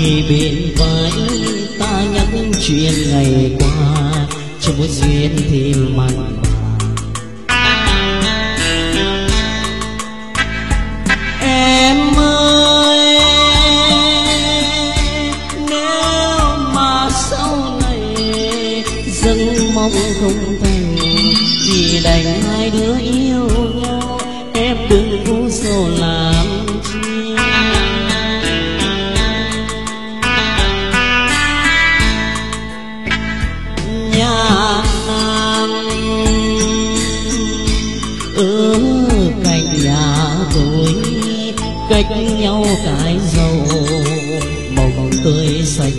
kề bên vai ta nhắc chuyện ngày qua, cho mối duyên thêm mặn mà. Em ơi, nếu mà sau này dâng mong không thành, thì đành hai đứa yêu nhau, em đừng u sầu làm chi. Nhà nàng ở cạnh nhà tôi, cách nhau cái dầu mộng tươi xanh.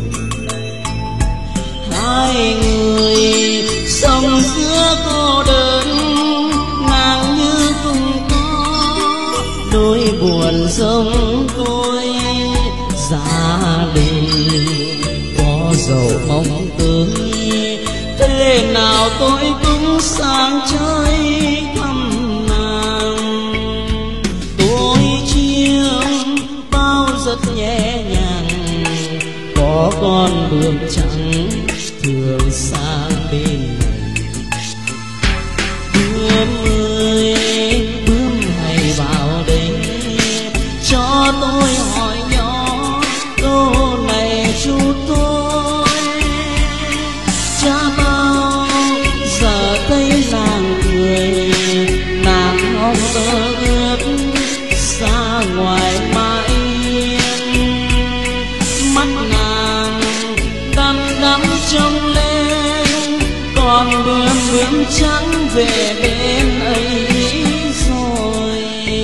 Hai người sống giữa cô đơn, nàng như không có đôi buồn giống tôi. Gia đình có dầu mong tới, thế nào tôi cũng sang chơi thăm nàng. Tôi chiêm bao rất nhẹ nhàng, có con bướm trắng thường sang bên này. Bướm ơi, bướm hãy vào đây, cho tôi hỏi nhỏ câu này chút thôi. Cha bao giờ thấy nàng cười, nàng ngóng ơ ước xa ngoài mãi yên. Mắt nàng đăm đắm trông lên, còn bướm trắng về bên ấy rồi.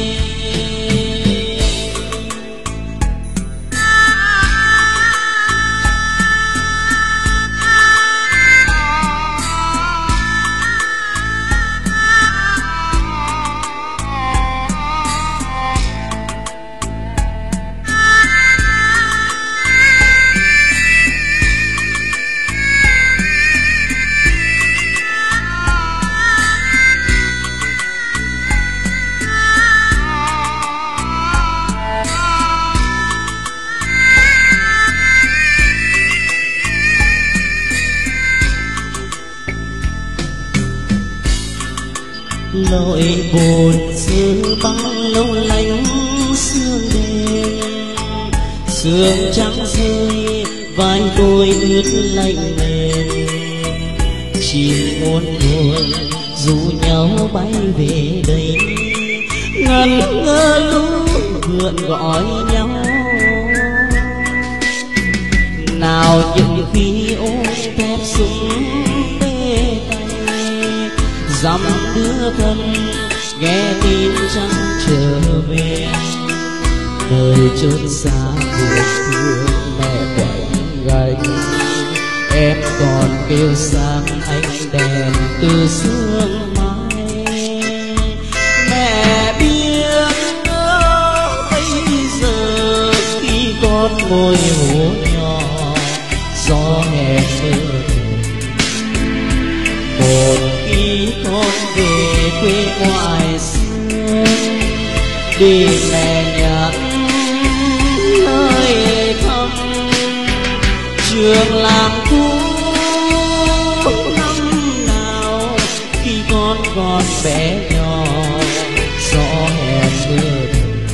Nỗi buồn xưa băng lâu lánh sương đêm, sương trắng rơi vai tôi ướt lạnh mềm. Chỉ muốn buồn rủ nhau bay về đây, ngẩn ngơ lũ vượn gọi nhau. Nào những khi ôm thép súng tê tay, dăm đứa thân nghe tin chẳng trở về. Đời chốn xa buồn thương mẹ quạnh gánh, em còn kêu sang anh đèn từ sương mai. Mẹ biết bây giờ khi con ngồi hồ nhỏ, gió hè mưa một khi con về quê ngoài xưa, đi mẹ nhắn nơi thăm trường làm cũ năm nào khi con còn bé nhỏ. Gió hè mưa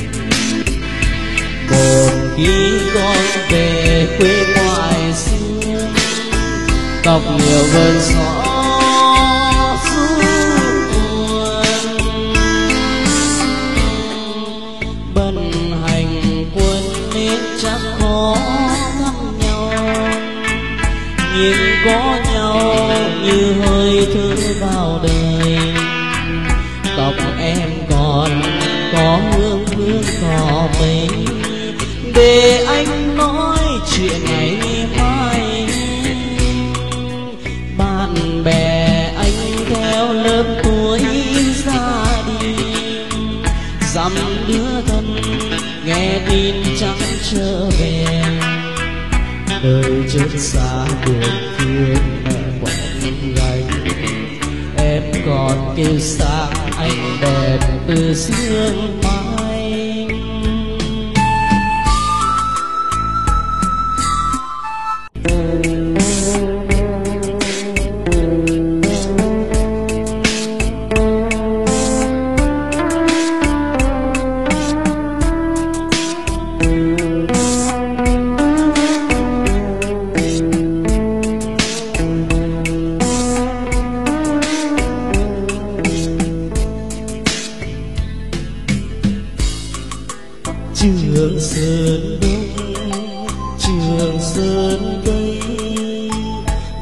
một khi con về quê ngoài xưa, cọc nhiều vườn gió chắc khó thăm nhau, nhưng có nhau như hơi thở vào đời. Tóc em còn có hương hương cỏ mấy, để anh nói chuyện ngày mai. Bạn bè anh theo lớp tuổi ra đi, dăm đứa thân nghe tin chẳng trở về. Đời chốn xa buồn thương mẹ quạnh gánh, em còn kêu sang anh đèn từ sương mai.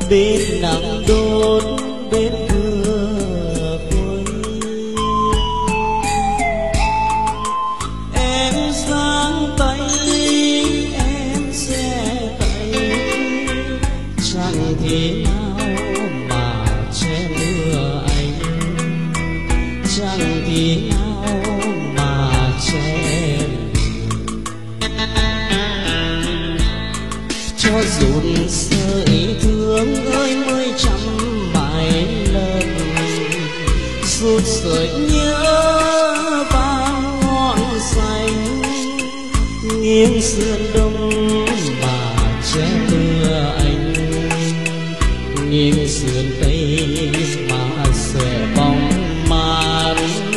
bên nắng đốt bên vừa vui. Em giang tay em sẽ tay, chẳng thể nào mà che mưa anh, chẳng thể nào mà che cho dồn sợi thương ơi mới trăm mãi lần, rút sợi nhớ vang ngọn xanh, nghiêng sườn đông mà che mưa anh, nghiêng sườn tây mà xòe bóng màn.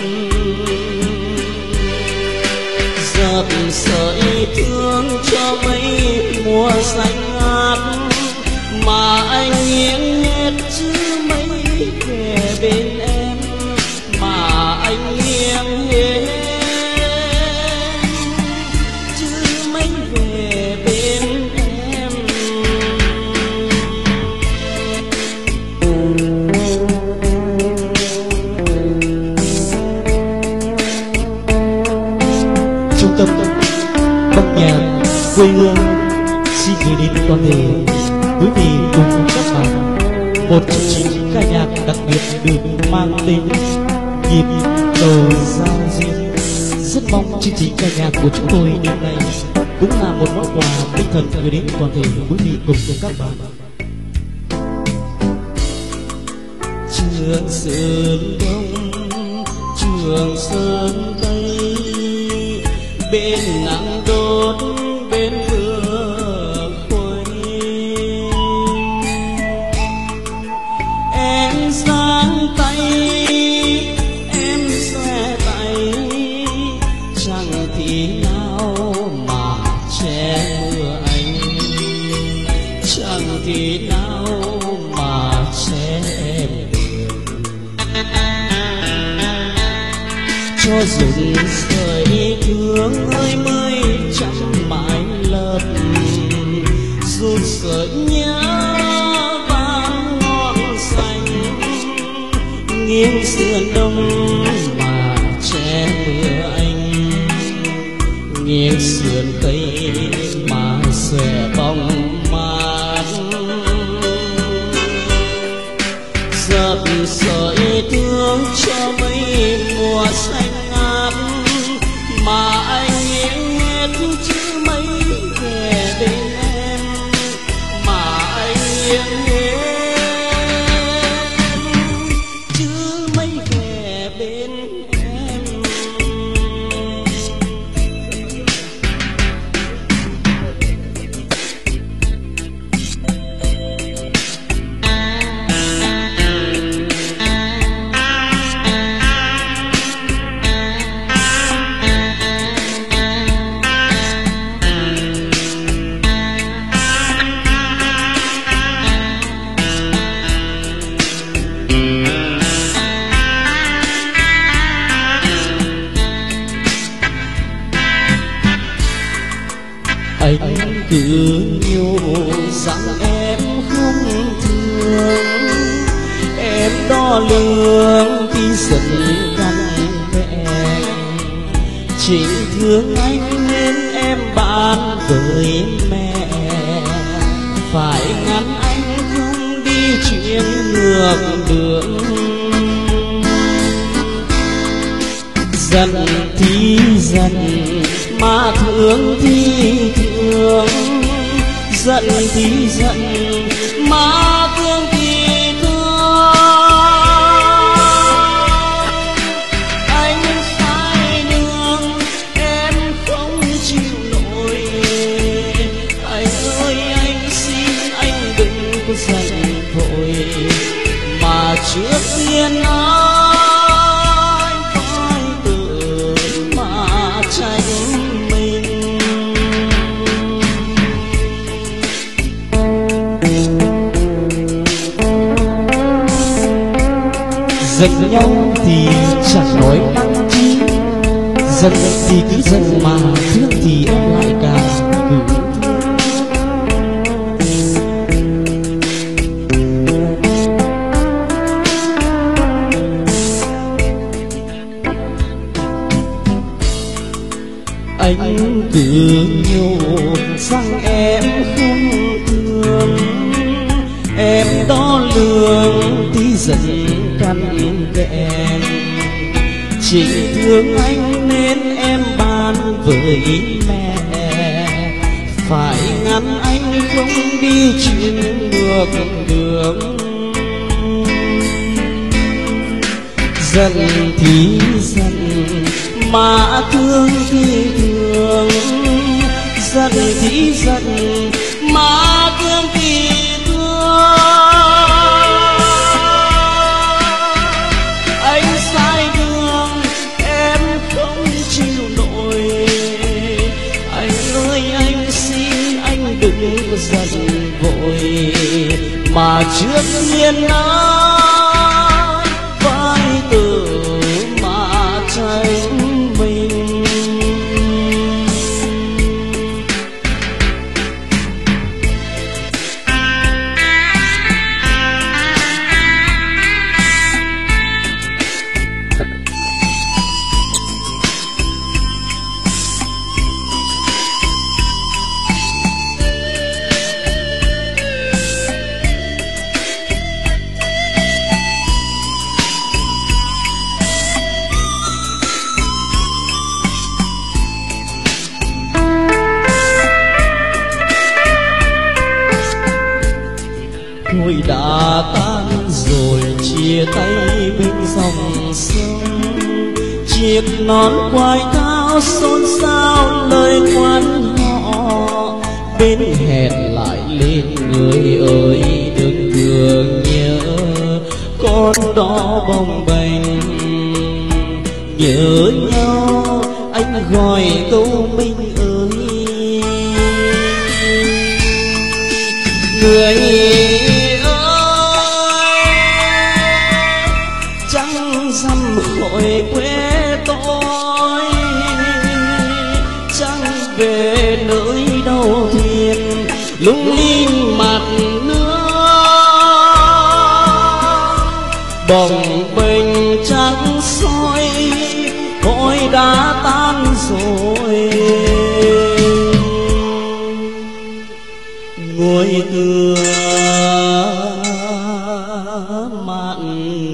Dập sợi thương cho mấy mùa xanh ngát, mà anh nghiêng hết chứ mấy về bên em, mà anh nghiêng hết chứ mấy về bên em. Trung tâm âm nhạc quê hương xin gửi đến toàn thể quý vị cùng các bạn một chương trình ca nhạc đặc biệt được mang tên Nhịp Cầu Giao Duyên. Rất mong chương trình ca nhạc của chúng tôi đêm nay cũng là một món quà tinh thần gửi đến toàn thể quý vị cùng các bạn. Trường Sơn Đông, Trường Sơn Tây, bên nắng đốt bên vừa khuây. Em giang tay em xòe tay, chẳng thì nào mà che mưa anh, chẳng thì nào mà che em cho dùng sợi thương ơi mới trăm mãi lần, rút sợi nhớ vang ngọn xanh, nghiêng sườn đông mà che mưa anh, nghiêng sườn tây mà xòe bóng màn. Dập sợi thương cho mấy mùa xanh ngát, mà anh nghiêng hết chứ mấy về bên em, mà anh nghiêng hết chứ mấy về bên em. Anh cứ nhủ rằng em không thương, em đo lường khi giận căn vẹn, chỉ thương anh nên em bán với mẹ, phải ngăn anh không đi chuyện ngược đường. Giận thì giận mà thương thì thương, giận thì giận mà thương thì thương. Anh sai đường em không chịu nổi, anh ơi anh xin anh đừng có giận vội, mà trước tiên anh phải tự mà tránh mình. Giận nhau thì chẳng nói năng chi, giận thì cứ giận mà thương thì em lại càng cứng. lương tí dần căn kẹn, chỉ thương anh nên em bán với mẹ, phải ngăn anh không đi chuyến ngược đường. Giận thì giận mà thương thì thương, giận thì giận mà thương thì thương. Anh sai đường em không chịu nổi, anh ơi anh xin anh đừng giận vội, mà trước tiên nói vai từ mà tránh mình. Thôi đã tan rồi chia tay bên dòng sông, chiếc nón quai thao xôn xao lời quan họ, bên hẹn lại lên người ơi đừng thường nhớ, con đó bồng bềnh nhớ nhau anh gọi câu mình ơi. Người dăm khỏi quê tôi, chẳng về nơi đâu thiên lung linh mặt nước, bồng bềnh trắng soi cõi đã tan rồi. Ngồi tựa mạn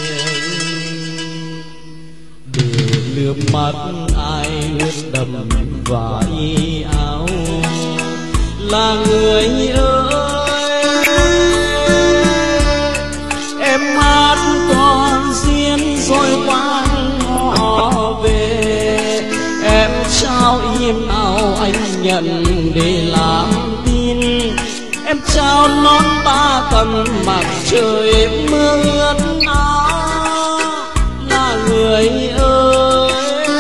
lướt mắt ai ướt đầm vải áo, là người ơi em hát còn riêng rồi quang họ về, em trao im nào anh nhận để làm tin, em trao nón ba tầm mặt trời mưa ướt áo, là người ơi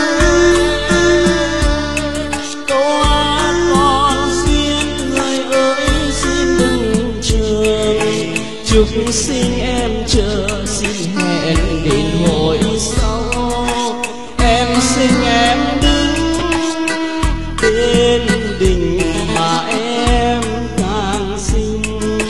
câu hát còn riêng người ơi xin đừng chờ, chúc xin em chờ xin hẹn đến hồi sau, em xin em đứng bên đình mà em càng xinh.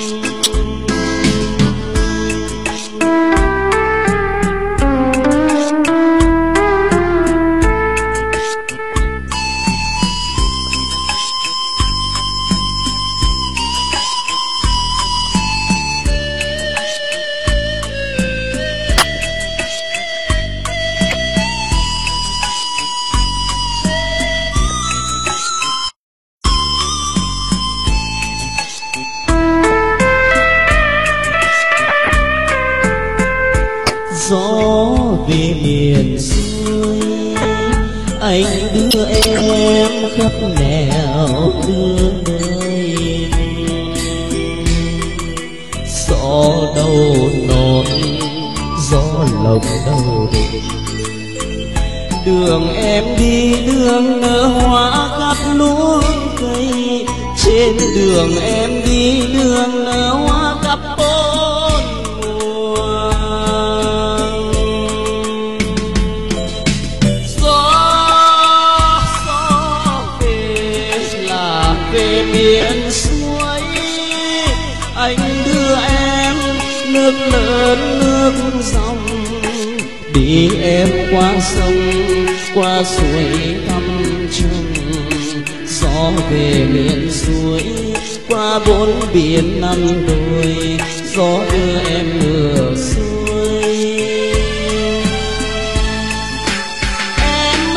Gió về miền xuôi anh đưa em khắp nẻo đưa nơi, gió đầu nón gió lộng đầu đình, đường em đi đường nở hoa khắp luống cây, trên đường em đi đường nở hoa khắp bốn mùa. Về miền xuôi anh đưa em nước lớn nước dòng, đi em qua sông qua suối thăm trùng, gió gió về miền suối qua bốn biển năm đồi, gió đưa em ngược xuôi. Em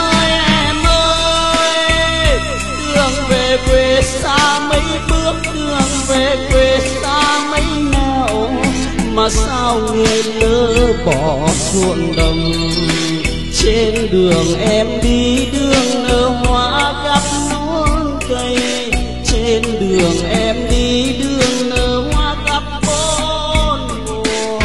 ơi, đường về quê xa mấy bước, đường về quê xa mấy nẻo, mà sao người lỡ bỏ ruộng đồng. Trên đường em đi đường nở hoa gặt luống cây, trên đường em đi đường nở hoa gặt bốn mùa.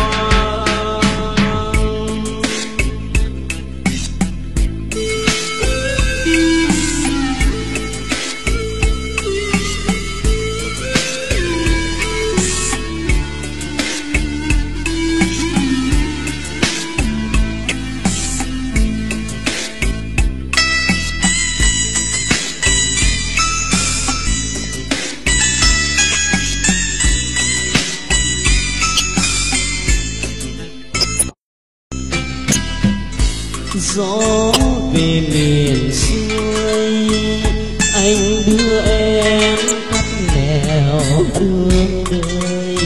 Gió về miền xuôi, anh đưa em khắp nẻo đường đời.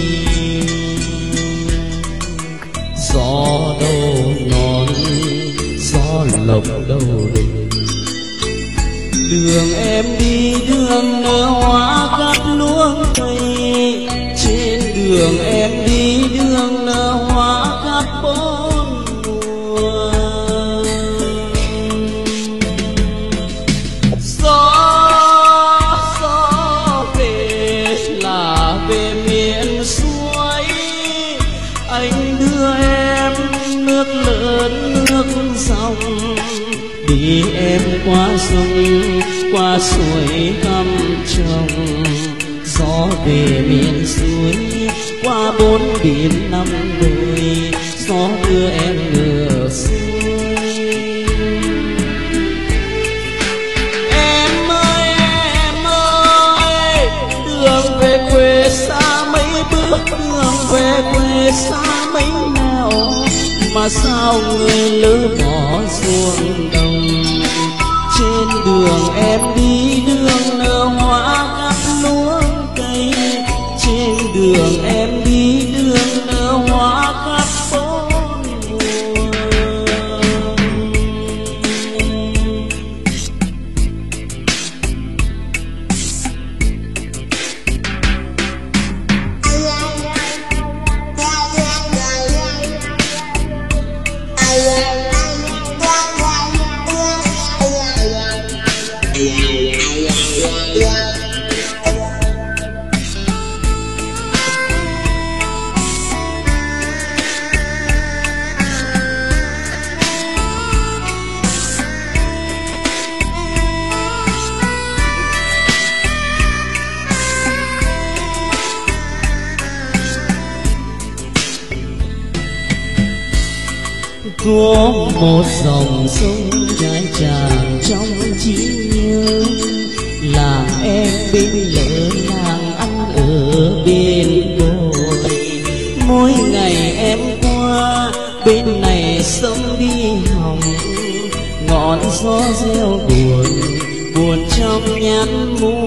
Gió đâu non, gió lộc đâu đừng. Đường em đi đường nở hoa gặt luống cây, trên đường em đi đường nở hoa gặt bốn mùa. Anh đưa em nước lớn nước dòng, đi em qua sông qua suối thăm chồng. Gió về miền suối qua bốn biển năm đồi, gió đưa em ngược xuôi. Em ơi, đường về quê xa mấy bước, đường về quê xa mấy nẻo, mà sao người lỡ bỏ ruộng đồng. Trên đường em đi đường nở hoa gặt luống cây, trên đường em đi đường nở hoa gặt bốn mùa. Có một dòng sông chảy tràn trong trí nhớ, làng em bên lỡ làng ăn ở bên đồi. Mỗi ngày em qua bên này sông đi hồng, ngọn gió reo buồn buồn trong nhắn mũ.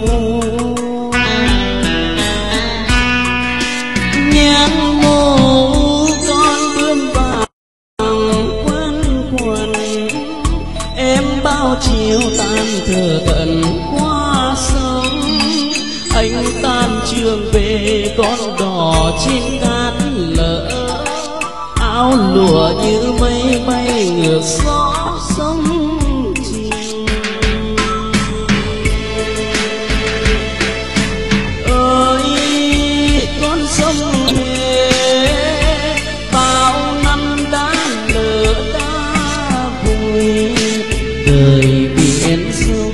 Nhắn mũ con bướm vàng bao chiều tan thờ tận qua sông. Anh tan trường về con đò trên cát lỡ, áo lụa như mây bay ngược gió sông chiều. Ơi con sông Huế bao năm đã lỡ đã vùi, đời biển sông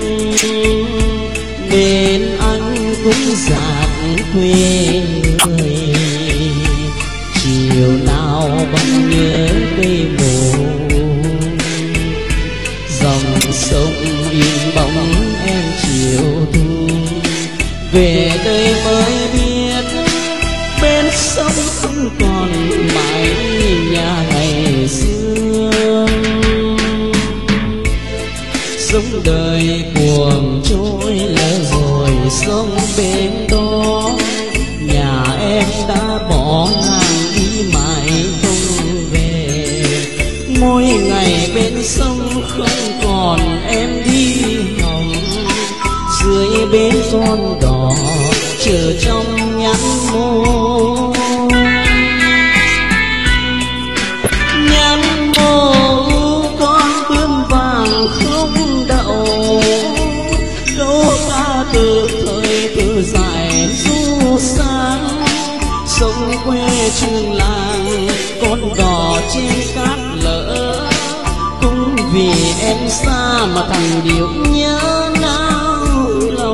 nên anh cũng dạt quê người. Chiều nào vẫn nhớ cây mồ, dòng sông in bóng em chiều thu. Về đây mới biết bên sông không còn mãi nhà ngày xưa. Sống đời cuồng trôi lỡ rồi sông bên đó, nhà em đã bỏ làng đi mãi không về. Mỗi ngày bên sông không còn em đi hồng, dưới bên con đò chờ trong nhắn môi. Nhắn môi con bướm vàng không đậu, câu ca từ thời từ dài du sáng. Sông quê trường làng con đò trên cát lỡ, cũng vì em xa mà thằng điệu nhớ nao lòng.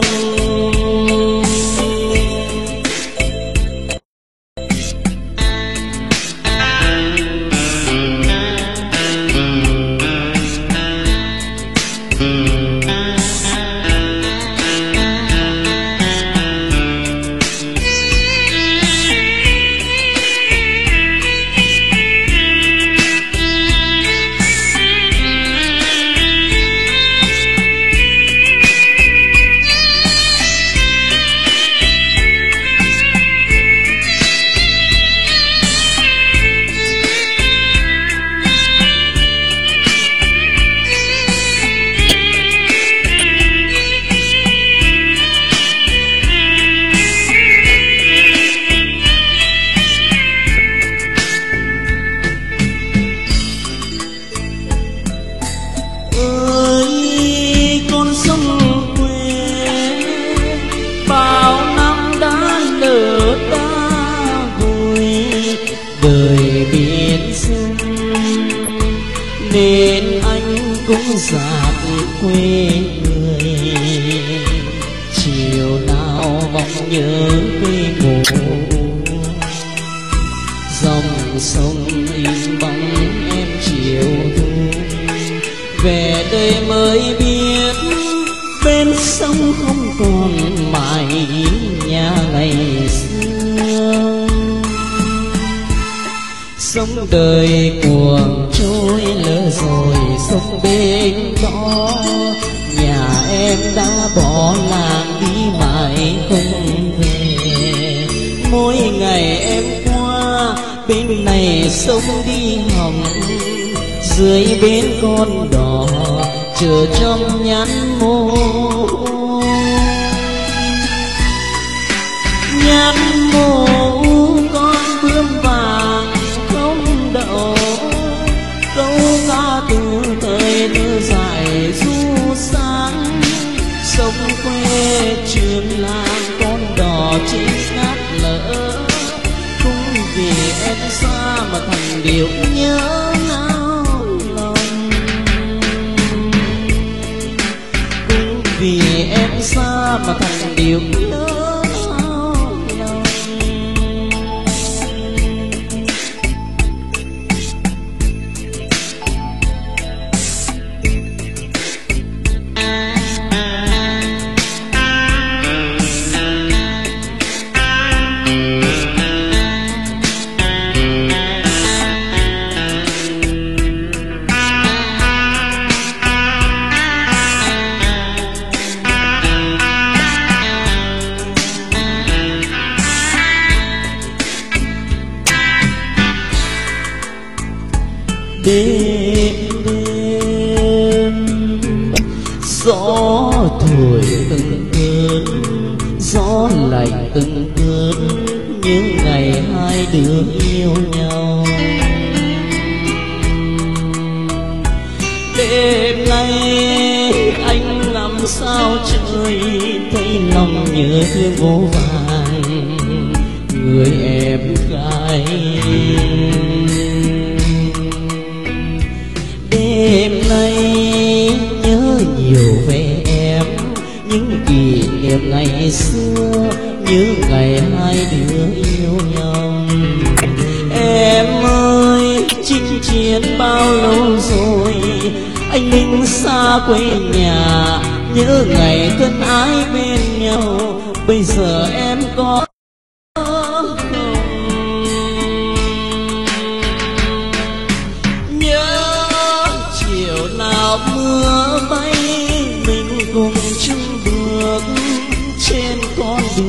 Nên anh cũng dạt quê người, chiều nào vọng nhớ quê mộ. Dòng sông in bóng em chiều thu, về đây mới biết bên sông không còn mãi nhà ngày xưa. Sông đời cuồng trôi lỡ rồi sông bên đó, nhà em đã bỏ làng đi mãi không về. Mỗi ngày em qua bên này sông đi hồng, dưới bên con đò chờ trong nhắn môi. Nhắn môi con bướm vàng không đậu, câu ca từ thời thơ dài du sáng. Sông quê trường làng con đò trên cát lỡ, cũng vì em xa mà thằng điệu nhớ nao lòng. Cũng vì em xa mà thằng điệu nhớ nao lòng. Đêm đêm gió thổi từng cơn, gió lạnh từng cơn, những ngày hai đứa yêu nhau. Đêm nay anh làm sao trời, thấy lòng nhớ thương vô vàn người em gái. Đêm nay nhớ nhiều về em, những kỷ niệm ngày xưa, những ngày hai đứa yêu nhau. Em ơi, chinh chiến bao lâu rồi, anh lính xa quê nhà, nhớ ngày thân ái bên nhau. Bây giờ em có mưa bay, mình cùng chung bước trên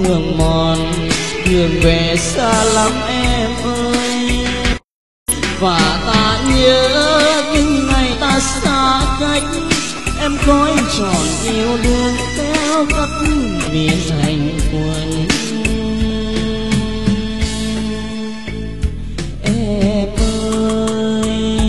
đường mòn, đường về xa lắm em ơi. Và ta nhớ những ngày ta xa cách, em gói tròn yêu đương theo khắp miền hành quân. Em ơi,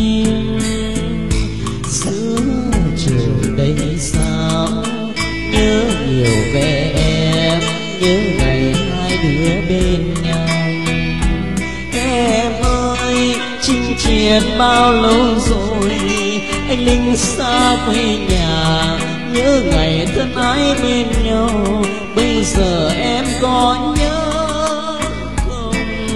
giữa trời đây sao nhớ nhiều về em, nhớ ngày hai đứa bên nhau. Em ơi, chinh chiến bao lâu rồi, anh linh xa quê nhà, nhớ ngày thân ái bên nhau. Bây giờ em có nhớ không?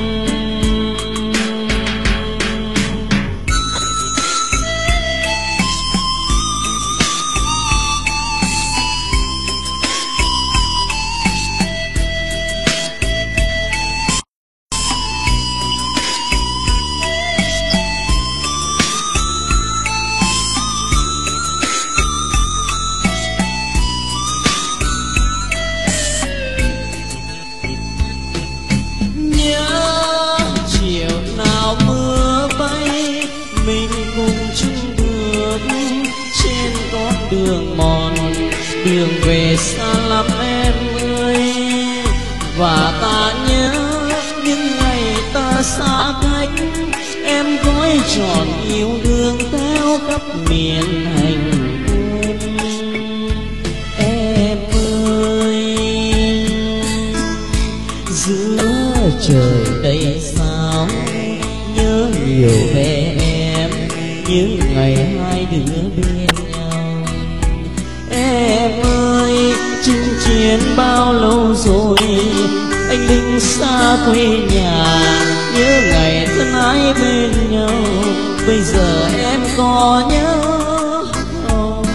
Đường mòn, đường về xa lắm em ơi. Và ta nhớ những ngày ta xa cách, em gói tròn yêu đương theo khắp miền hành quân. Em ơi, giữa trời đây sao nhớ nhiều về em, những ngày hai đứa bên nhau. Em ơi, chinh chiến bao lâu rồi, anh linh xa quê nhà, nhớ ngày thân ái bên nhau. Bây giờ em có nhớ không?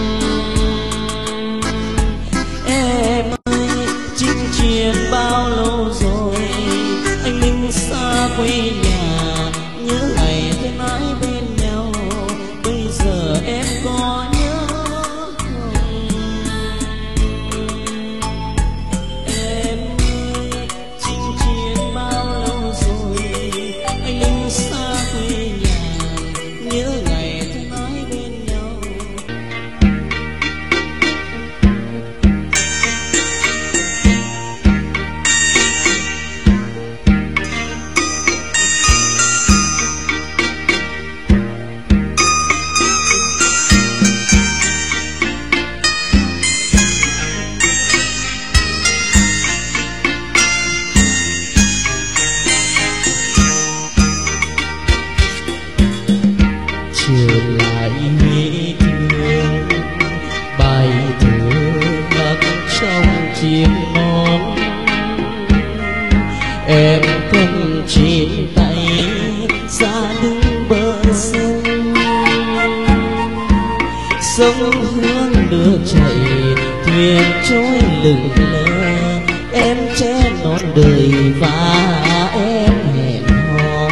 Em ơi, chinh chiến bao lâu rồi, anh linh xa quê nhà, nhớ ngày thân ái bên nhau. Bây giờ em có nhớ lại nghĩ thương bài thơ ngất trong chiếc nón. Em cầm trên tay ra đứng bờ sông, sông hướng đưa chảy thuyền trôi lững lờ. Em che non đời và em hẹn hò,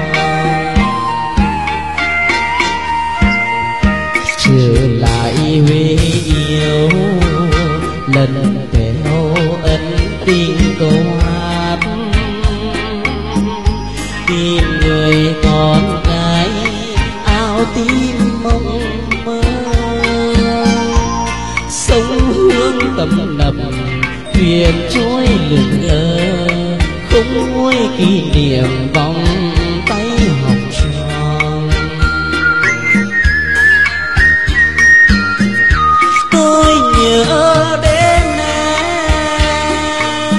trở lại huế yêu lần theo ân tình câu hát. Tìm người con gái áo tím mong mơ, sông hướng tầm nập thuyền trôi lững lờ. Không nguôi kỷ niệm vòng tay học trò. Tôi nhớ đến em,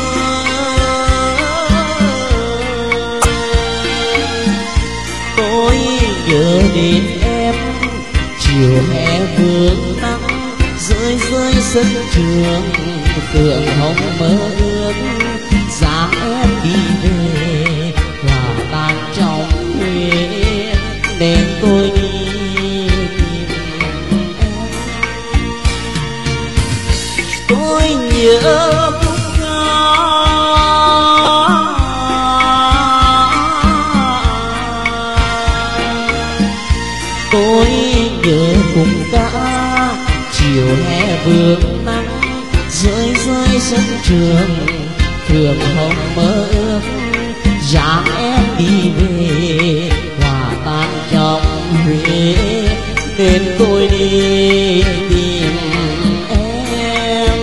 tôi nhớ đến em. Chiều hè vương nắng rơi rơi sân trường, phượng hồng mơ ước dáng em đi về hòa tan trong Huế. Nên tôi đi tìm em. Tôi nhớ khúc ca, tôi nhớ khúc ca. Chiều hè vương nắng rơi rơi trai sân trường phường hồng mơ ước dáng em đi về hòa tan trong Huế nên tôi đi tìm em.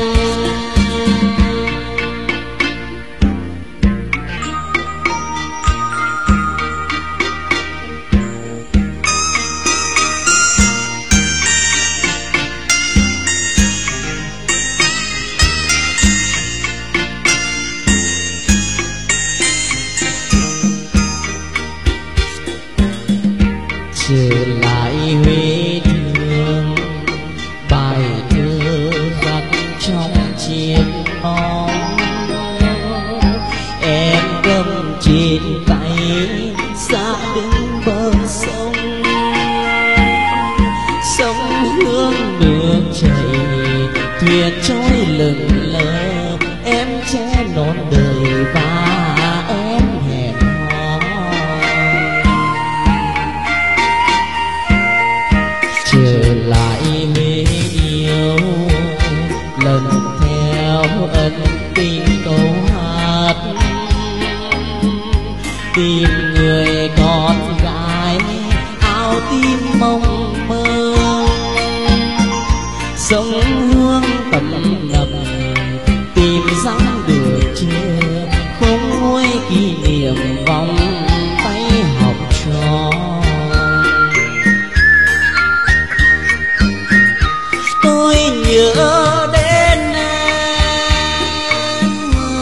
Trở lại Huế đường bài thơ khắc trong chiếc nón em cầm trên tay xa đứng bờ sông hương nước chảy thuyền trôi lững lờ em che nón đời và em hẹn hò trở lại Huế yêu lần theo ân tình câu hát tìm người con gái áo tím mong mơ sông hương tầm nập tìm dáng được chưa không nguôi kỷ niệm vòng tay học trò. Tôi nhớ đến em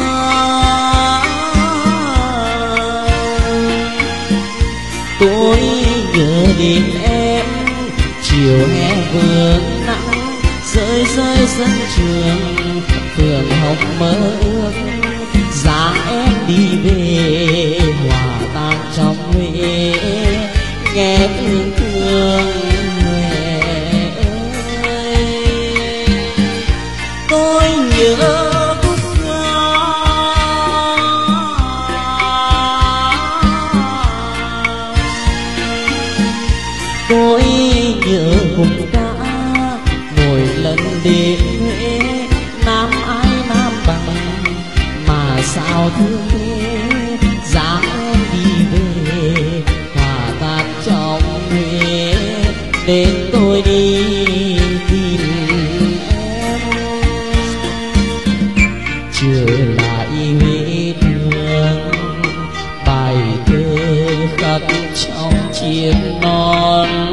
tôi nhớ đến em chiều hè vương nắng rơi rơi sân trường phường hồng mơ ước dáng em đi về hòa tan trong Huế nghe thương thương tôi nhớ khúc ca tôi nhớ khúc ca mỗi lần đến Huế nam ai nam bằng mà sao thương thế dáng em đi về hòa tan trong Huế đến tôi đi tìm trở lại Huế đường bài thơ khắc trong chiếc nón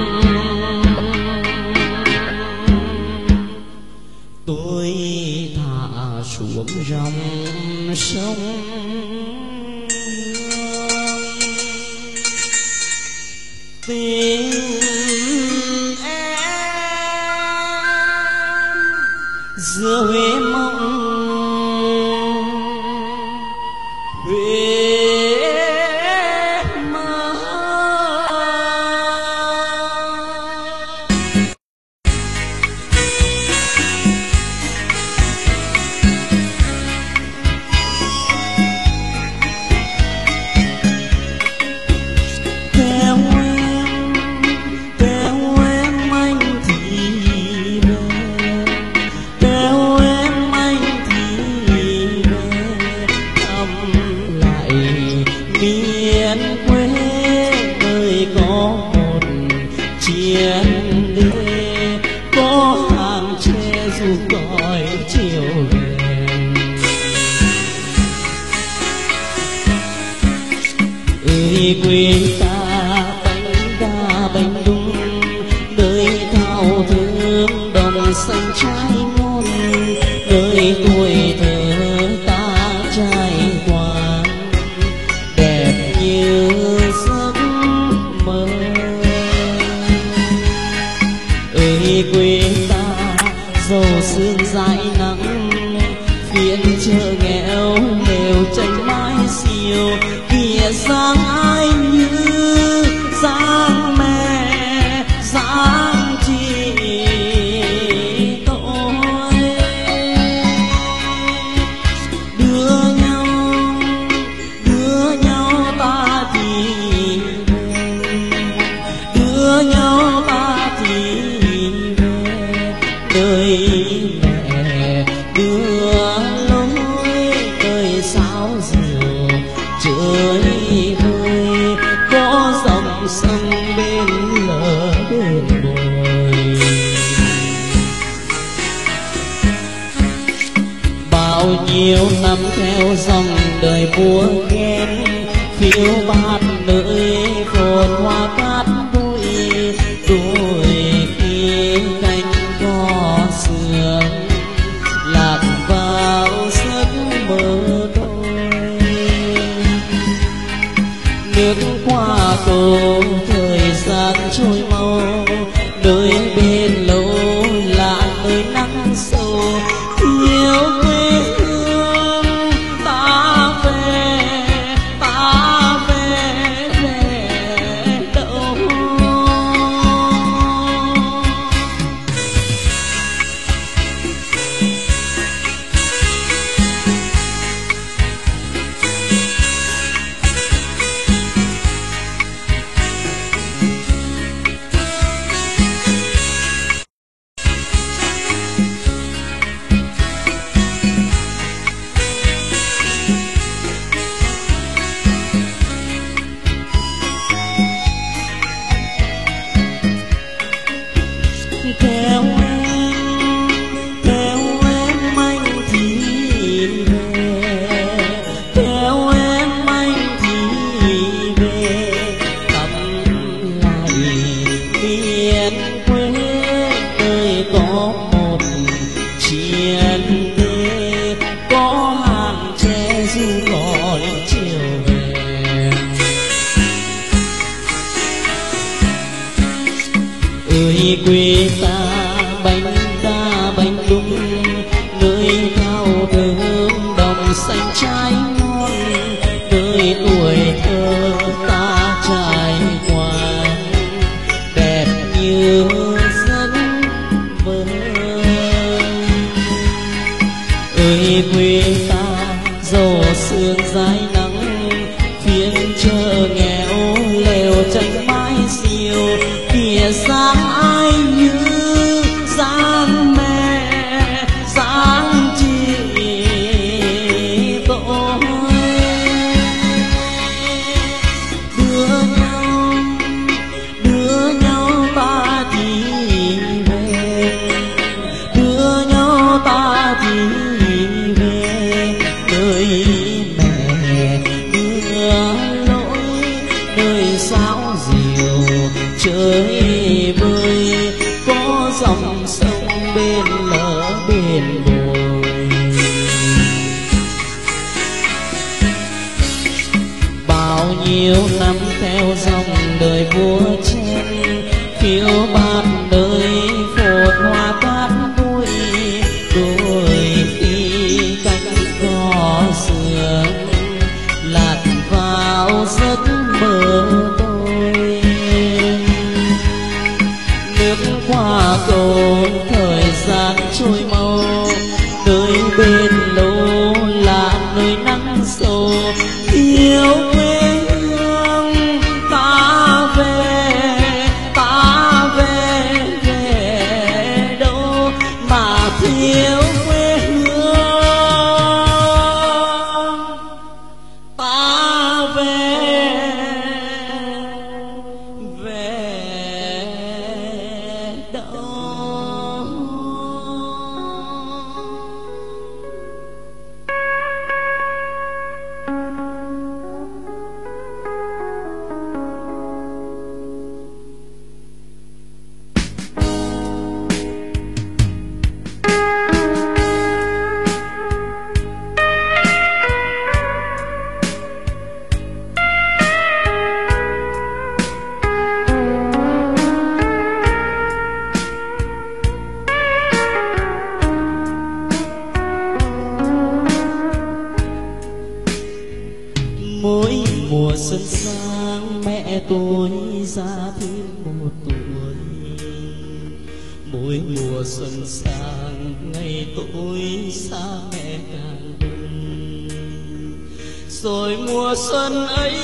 tôi thả xuống dòng sông tình em giữa Huế mộng miền quê nơi có một chiến đê có hàng tre dù còi chiều về ơi quê ta bánh đa bánh đung nơi thao thơm đồng xanh trái ngon nơi tuổi thơ ta trai qua đẹp như giấc mơ ơi quê ta giàu sương dãi nắng phiên chợ nghèo nghèo tranh mái xiêu kìa dáng ai như dáng mẹ dáng chị tôi đưa nhau ta thì đưa nhau ta thì về đời mẹ đưa dòng sông bên lỡ bên bồi. Bao nhiêu năm theo dòng đời búa ghen, phiêu bạt nơi phồn hoa cát bụi, tuổi khi cánh cò sương lạc vào giấc mơ đôi. Nước qua cầu thời gian trôi mau, nơi bên lâu là nơi nắng sâu. Yêu quê hương ta về đâu. Theo em anh thì về, theo em anh thì về, thăm lại miền quê nơi có một chiến đê, có hàng tre ru ngõ đến chiều về. Ơi quê ta bánh đa bánh đúng, nơi cao thơm đồng xanh trái ngon, nơi tuổi thơ ta trải qua đẹp như giấc mơ. Ơi quê ta giàu sương dài nắng, phiên chờ nghèo lều tranh mái diều, kìa dáng ai như dáng mẹ dáng chị tôi. Đưa nhau ta đi về, đưa nhau ta đi về, nơi mẹ đưa lối, nơi sáo diều chơi bơi, có dòng sông bên lỡ bên bồi. Bao nhiêu năm theo dòng đời vua chen, phiêu bạt nơi phồn hoa cát bụi, đôi khi cánh cò sương lạc vào giấc mơ tôi. Nước qua cầu thời gian trôi mau, nơi bên lâu là nơi nắng sâu. Yêu quê hương ta về đâu mà thiếu quê hương ta về đâu. Mỗi mùa xuân sang mẹ tôi ra thêm một tuổi, mỗi mùa xuân sang ngày tôi xa mẹ càng buồn. Rồi mùa xuân ấy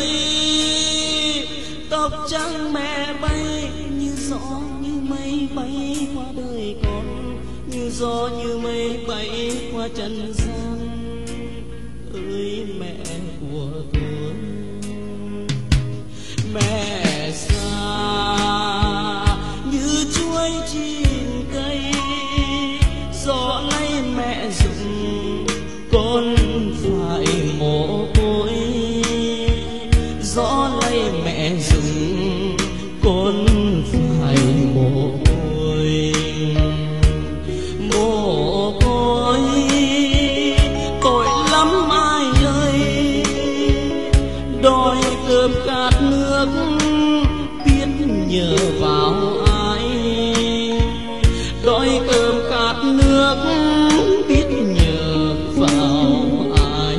tóc trắng mẹ bay như gió như mây bay qua đời con, như gió như mây bay qua trần gian. Ơi mẹ của tôi, mẹ mẹ dùng con phải mồ côi. Mồ côi tội lắm ai ơi, đòi cơm khát nước biết nhờ vào ai, đòi cơm khát nước biết nhờ vào ai.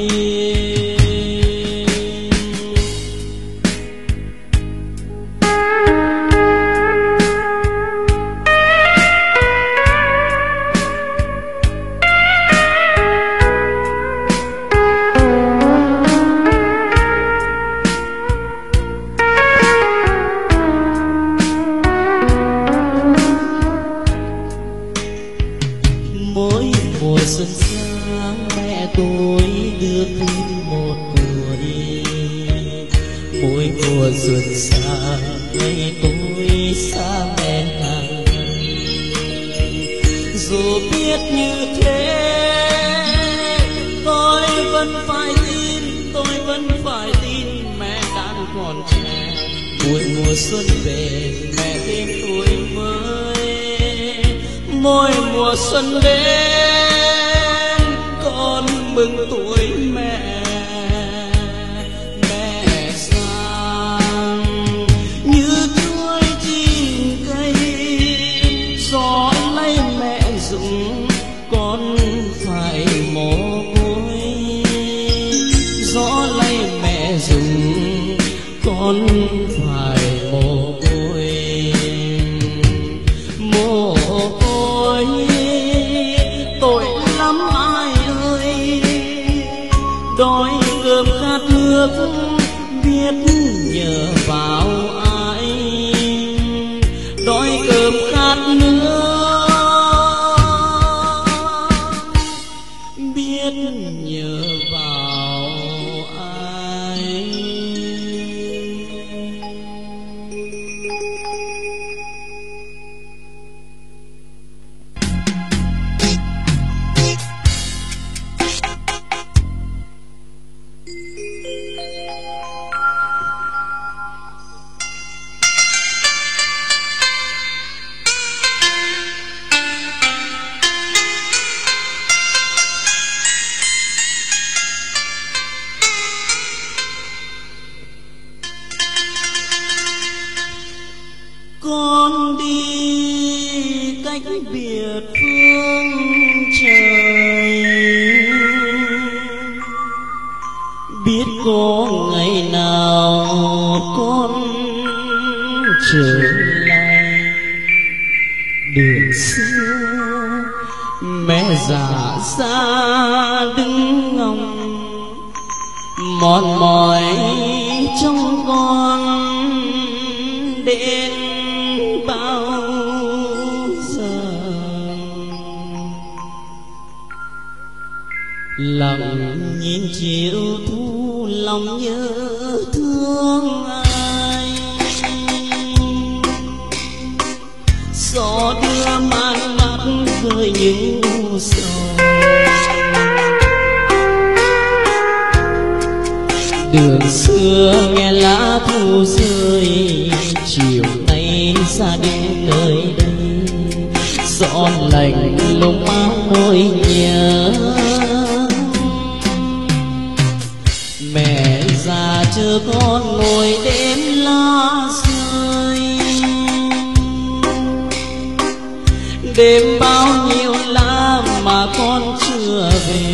Mỗi mùa xuân sang mẹ tôi đưa tin một tuổi, mỗi mùa xuân sang ngày tôi xa mẹ hàng. Dù biết như thế tôi vẫn phải tin, tôi vẫn phải tin mẹ đang còn trẻ. Mỗi mùa xuân về mẹ thêm tuổi mới, mỗi mùa xuân đến con mừng tuổi mẹ. Mẹ sang như chuối chín cây, gió lấy mẹ rụng con phải mồ côi. Gió lấy mẹ rụng con phải mồ côi. Mồ côi tội lắm ai ơi, đói cơm khát nước biết nhờ vào ai, đói cơm khát nước biết nhờ vào ai. Con đi cách biệt phương trời, biết có ngày nào con trở lại. Đường xưa mẹ già xa đứng ngóng, mòn mỏi trong con đến bao giờ. Lặng nhìn chiều thu lòng nhớ thương ai, gió đưa man mắt gợi những u sầu. Đường xưa nghe lá thu rơi, chiều nay ra đến nơi đây, gió lạnh lùng áo nỗi nhớ. Mẹ già chờ con ngồi đêm lá rơi, đêm bao nhiêu lá mà con chưa về.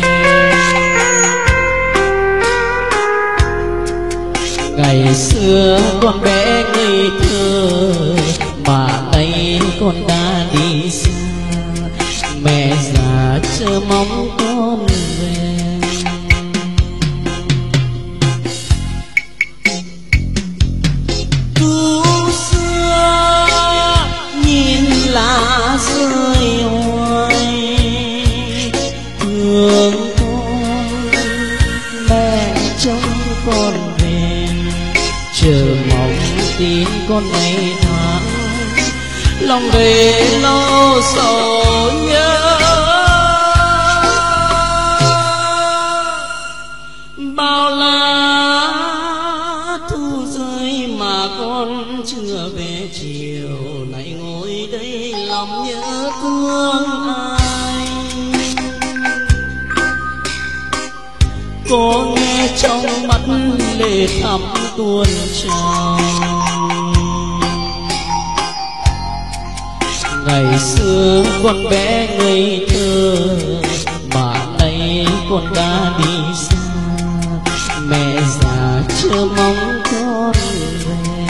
Ngày xưa con bé ngây thơ mà nay con đã đi xa, mẹ già chờ mong con về. Thu xưa nhìn lá rơi hoài, thương con mẹ trông con về, chờ mong tin con ngày tháng, lòng đầy lo sầu nhớ. Bao lá thu rơi con chưa về chiều lại ngồi đây lòng nhớ thương ai. Có nghe trong mắt lệ thắm tuôn trào, ngày xưa con bé ngây thơ mà nay con đã đi xa. Mẹ già chờ mong con về.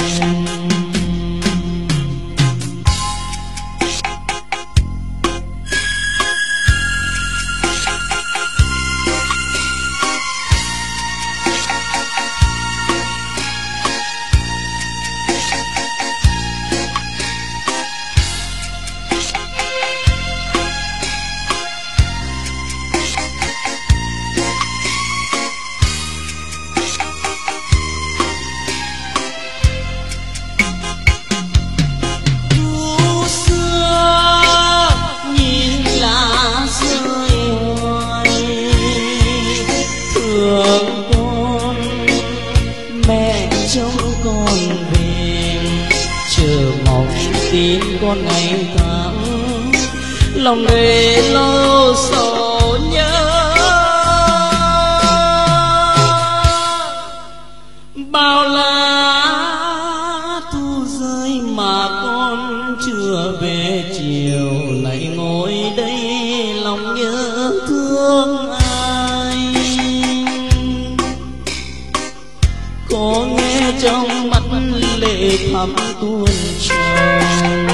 Tin con ngày tháng lòng người lâu sầu nhớ. Bao lá thu rơi mà con chưa về chiều lại ngồi đây lòng nhớ thương ai. Có nghe trong mắt lệ thắm tuôn trào,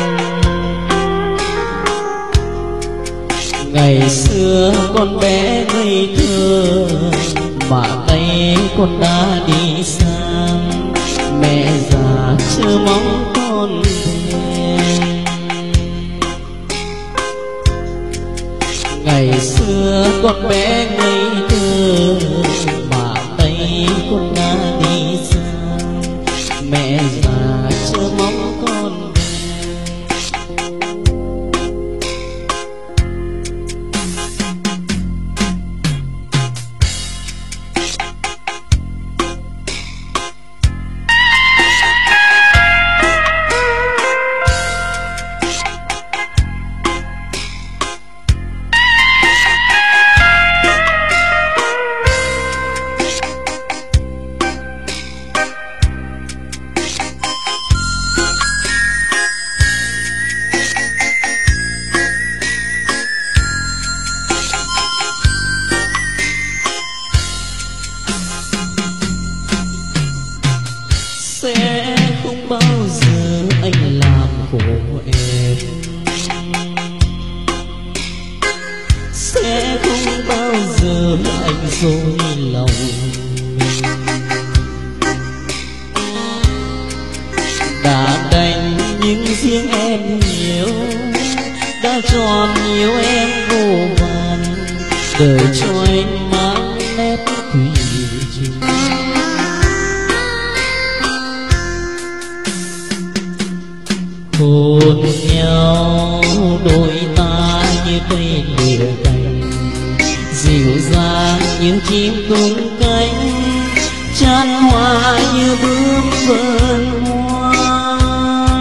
ngày xưa con bé ngây thơ mà nay con đã đi xa. Mẹ già chờ mong con về. Ngày xưa con bé ngây thơ mà nay con đã đi xa. Mẹ già chờ mong con về. Sẽ không bao giờ anh làm khổ em, sẽ không bao giờ anh dối lòng mình. Đã đành nhưng riêng em nhiều, đã tròn nhiều em vô vàn, đời cho anh mang nét thủy chung. Hôn nhau đôi ta như cây lìa cành, dịu dàng như chim tung cánh, chan hoa như bướm vườn hoa.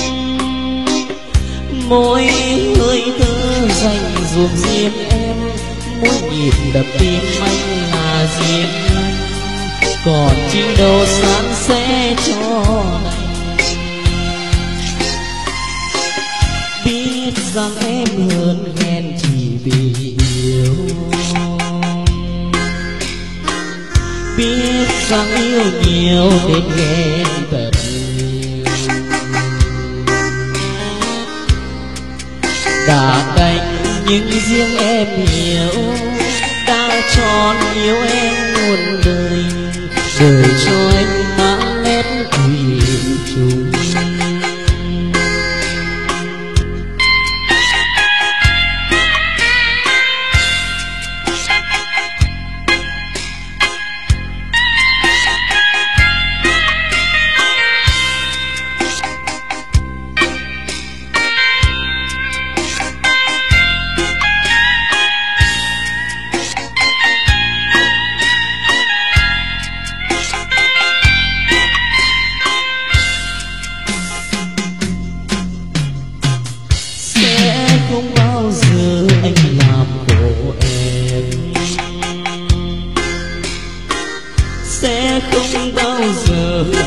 Mỗi hơi thở dành ruột riêng em, mỗi nhịp đập tim anh là riêng anh, còn chim đầu sáng sẽ cho anh. Biết rằng em hơn ghen chỉ vì yêu, biết rằng yêu nhiều đến ghen tận nhiều. Đã đành nhưng riêng em hiểu, đã tròn yêu em muôn đời, đời cho anh mang nét thủy chung.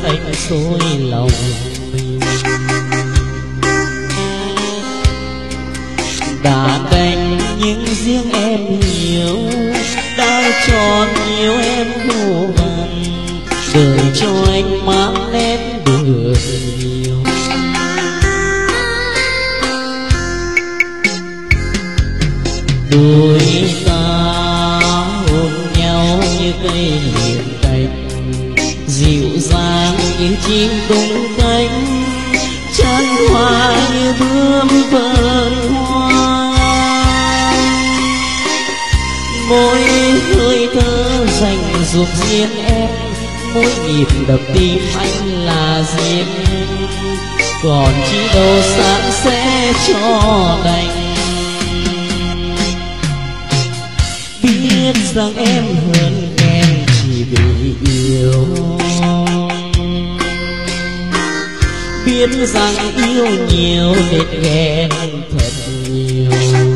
anh sôi lòng mình. Đã đành nhưng riêng em hiểu, đã chọn yêu em vô vàn, đời cho anh mang nét được nhiều. Đôi ta ôm nhau như cây liền cành, dịu dàng như chim tung cánh, chan hoa như bướm vờn hoa. Mỗi hơi thở dành giúp riêng em, mỗi nhịp đập tim anh là riêng em, còn chỉ đâu sáng sẽ cho đành. Biết rằng em hơn em chỉ vì yêu, biết rằng yêu nhiều nên ghen thật nhiều.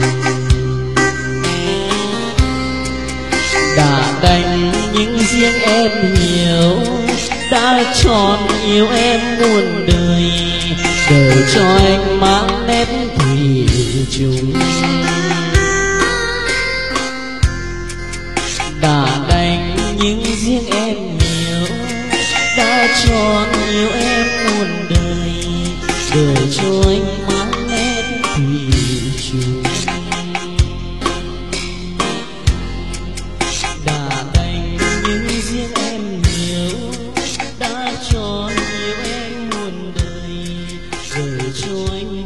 Đã đành nhưng riêng em hiểu, đã chọn yêu em muôn đời, đời cho anh mang nét thủy chung. Đã đành nhưng riêng em hiểu, đã chọn yêu em muôn đời, đời cho anh mang nét thủy chung. Đã đành nhưng riêng em hiểu, đã chọn yêu em muôn đời, đời cho anh